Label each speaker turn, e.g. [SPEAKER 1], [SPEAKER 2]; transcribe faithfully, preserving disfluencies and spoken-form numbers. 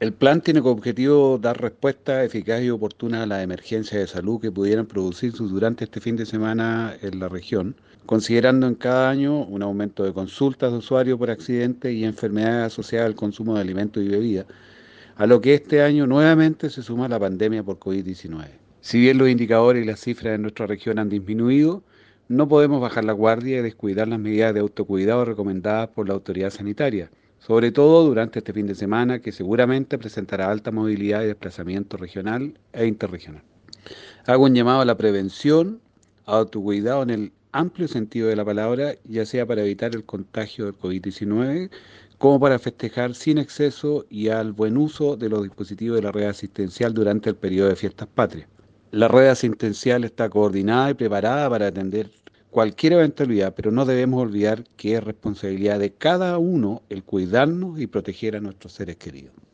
[SPEAKER 1] El plan tiene como objetivo dar respuesta eficaz y oportuna a las emergencias de salud que pudieran producirse durante este fin de semana en la región, considerando en cada año un aumento de consultas de usuarios por accidentes y enfermedades asociadas al consumo de alimentos y bebidas, a lo que este año nuevamente se suma la pandemia por COVID diecinueve. Si bien los indicadores y las cifras en nuestra región han disminuido, no podemos bajar la guardia y descuidar las medidas de autocuidado recomendadas por la autoridad sanitaria, sobre todo durante este fin de semana que seguramente presentará alta movilidad y desplazamiento regional e interregional. Hago un llamado a la prevención, a autocuidado en el amplio sentido de la palabra, ya sea para evitar el contagio del COVID diecinueve, como para festejar sin exceso y al buen uso de los dispositivos de la red asistencial durante el periodo de fiestas patrias. La red asistencial está coordinada y preparada para atender cualquier eventualidad, pero no debemos olvidar que es responsabilidad de cada uno el cuidarnos y proteger a nuestros seres queridos.